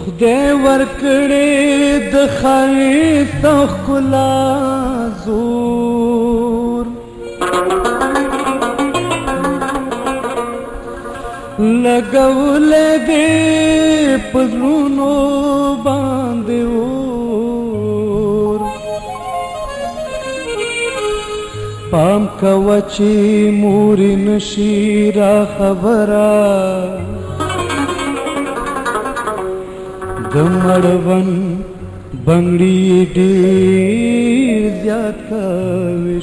خدای ورکړې د ښایست او ښکلا زور لګولې دې په زړونو باندې اور پام کوه چې مورې نشي را خبره د مړوند بنګړي ډېر زیات کوي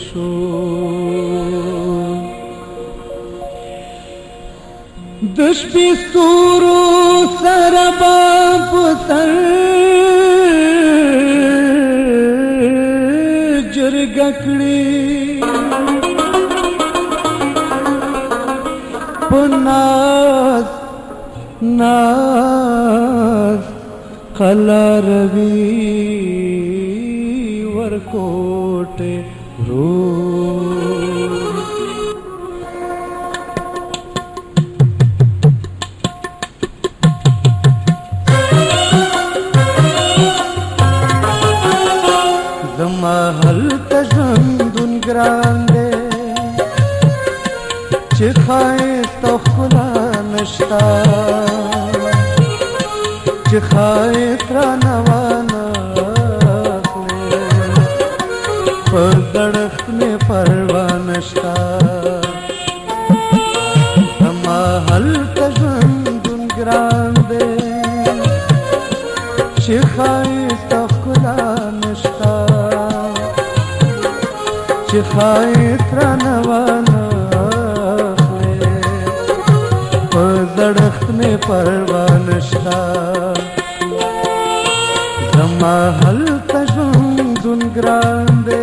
شور د شپې ستورو سره به په سر جرګه کړي په ناز ناز قلاروی ورکوټه رو زما هل تژوندون ګران دی چې ښایست او ښکلا نشته چې ښایست رانه وانه اخلي په زړښت مې پروا نشته زما هلته ژوندون ګران دی چې ښایست او ښکلا نشته چې ښایست رانه وانه اخلي په زړښت مې پروا نشته زما هلته ژوندون ګران دی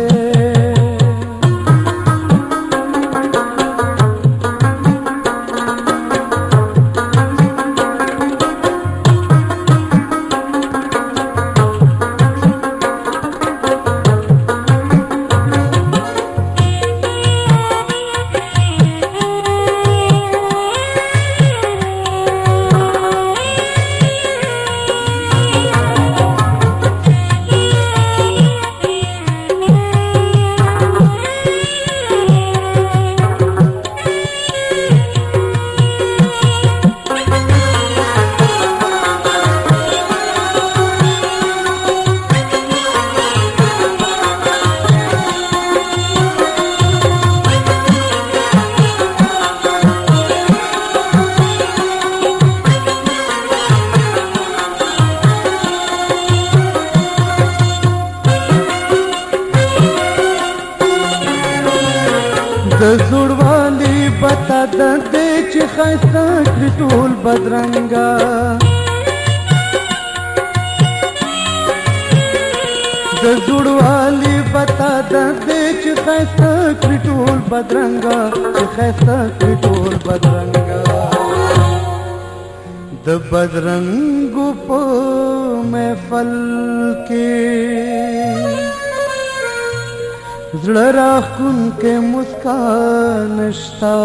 د زړوالي بتا د دې چې ښایسته کړي ټول بدرنګه د زړوالي بتا د دې چې ښایسته کړي ټول بدرنګه چې ښایسته کړي ټول بدرنګه د بدرنګو په محفل کې زړه راښکونکې مسکا نشته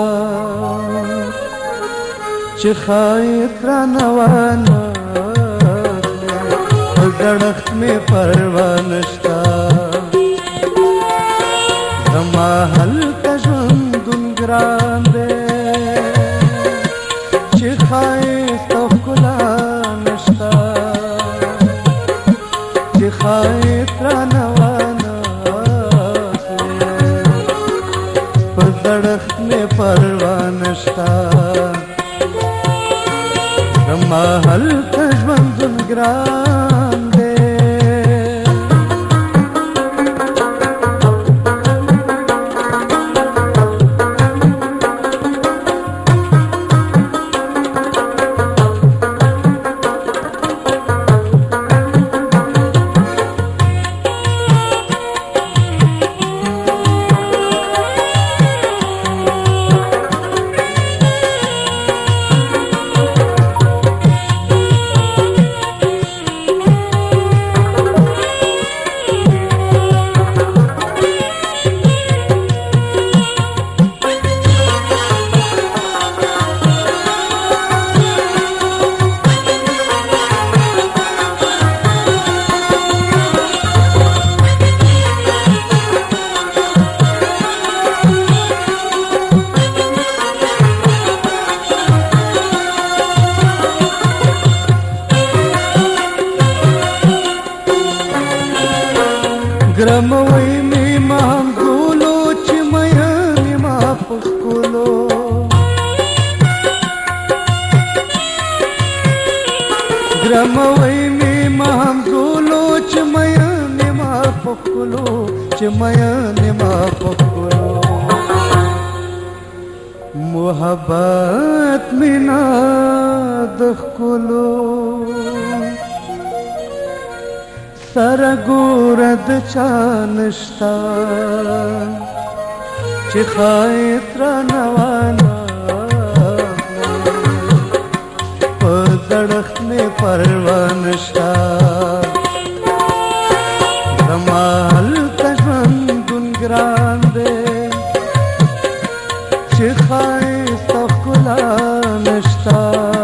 چې ښایست رانه وانه اخلي په زړښت مې پروا نشته زما هلته ژوندون ګران دی چې ښایست او ښکلا نشته چې ښایست رانه زړښت مې پروا نشته زما هلته ژوندون ګران دی ګرموي مې محمدولو چې میانې ما په ښکلو ګرموي مې محمدولو چې میانې ما په ښکلو چې میانې ما په ښکلو محبت مینا د ښکلو سره ګوره د چا نشته چې ښایست رانه وانخلې په زړښت مې پروا نشته زما هلته ژوندون ګران دی چې ښایست او ښکلا نشته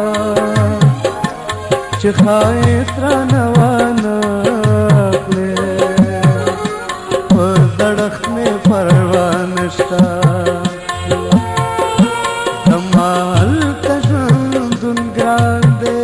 چې ښایست رانه وانخلې په زړښت مې پروا نشته زما هلته ژوندون ګران دی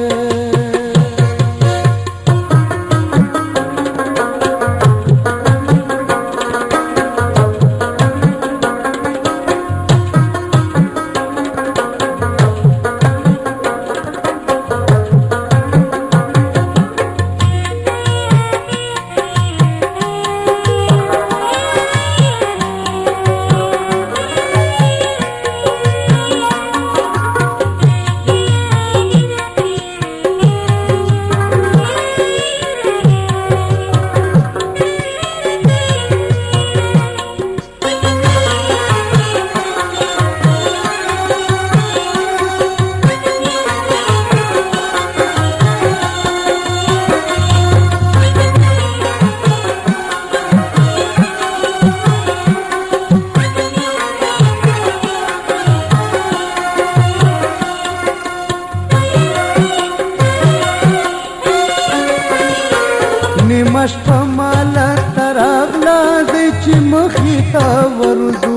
نیمه شپه ماله تراغله دی چې مخې ته ورځو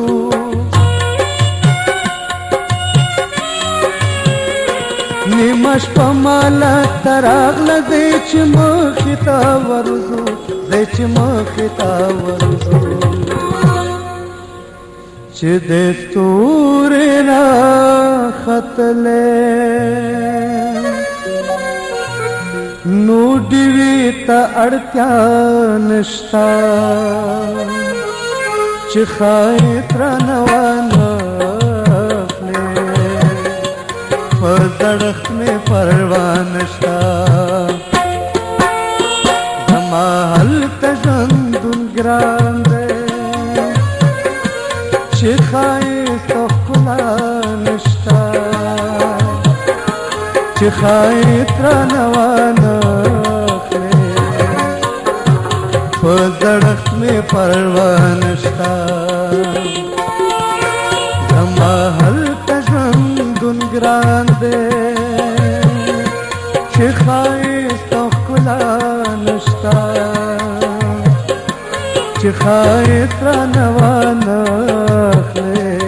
نیمه شپه ماله تراغله دی چې مخې ته ورځو دی چې مخې ته ورځو چې د ستوري راختلی نو ډیوې ته اړتیا نشته چې ښایست رانه وانخلې په زړښت مې پروا نشته زما هلته ژوندون ګران دی چې ښایست او ښکلا نشته چې ښایست رانه وانخلې په زړښت مې پروا نشته زما هلته ژوندون ګران دی چې ښایست او ښکلا نشته چې ښایست رانه وانخلې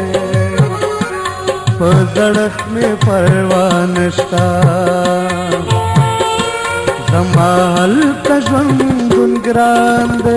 په زړښت مې پروا نشته زما هلته ژوندون ګران دی